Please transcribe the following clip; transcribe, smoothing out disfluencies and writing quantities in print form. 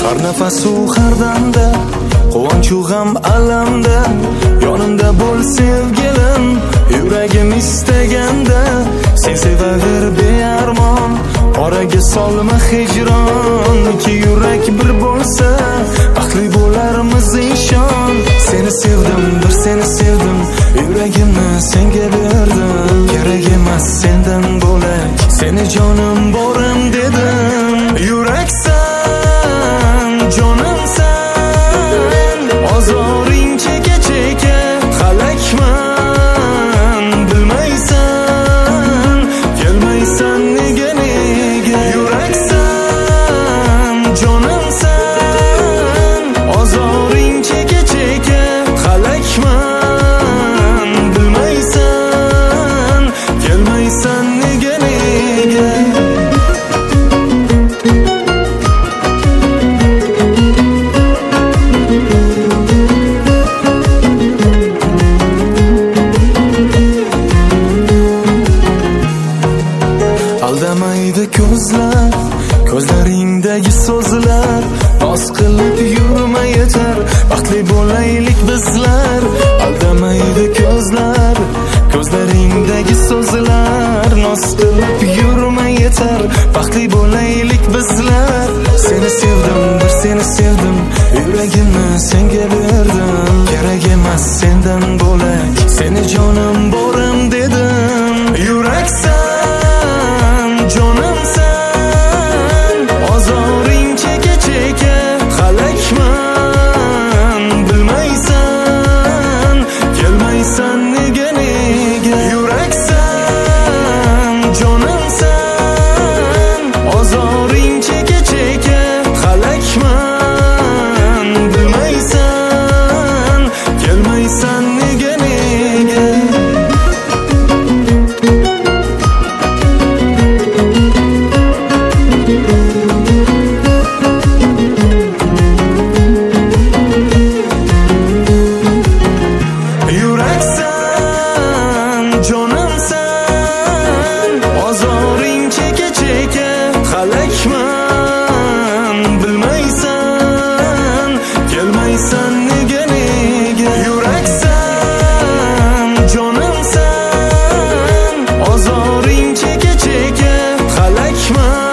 har nafasu har damda, quvonchu g'am alamda yonimda bo'l sevgilim, yuragim istaganda sen sevaver bearmon, oraga solma hijron. Ikki yurak bir bo'lsa baxtli bo'larmiz ishon. Seni sevdim, bir seni sevdim, yuragimni senga berdim. Kerak emas sendan bo'lak, seni jonim borim dedim. Yuraksan, jonimsan, ozoring cheka cheka halakman, bilmaysan, kelmaysan nega nega. Yuraksan, jonimsan, ozoring cheka cheka halakman, bilmaysan, kelmaysan nega nega. Aldamaydi ko'zlar, ko'zlaringdagi so'zlar, noz qilib yurma yetar, baxtli bo'laylik bizlar. Aldamaydi ko'zlar, ko'zlaringdagi so'zlar, noz qilib yurma yetar, baxtli bo'laylik bizlar. Seni sevdim, bir seni sevdim, yuragimni senga berdim. Kerak emas sendan bo'lak, seni jonim borim dedim. Yuraksan, jonimsan, ozoring cheka cheka halakman, bilmaysan, kelmaysan nega nega. Yuraksan, jonimsan, ozoring cheka cheka halakman, bilmaysan, kelmaysan nega nega. Yuraksan, jonimsan, ozoring cheka cheka halakman, bilmaysan, kelmaysan nega nega. Yuraksan, jonimsan, ozoring cheka cheka halakman.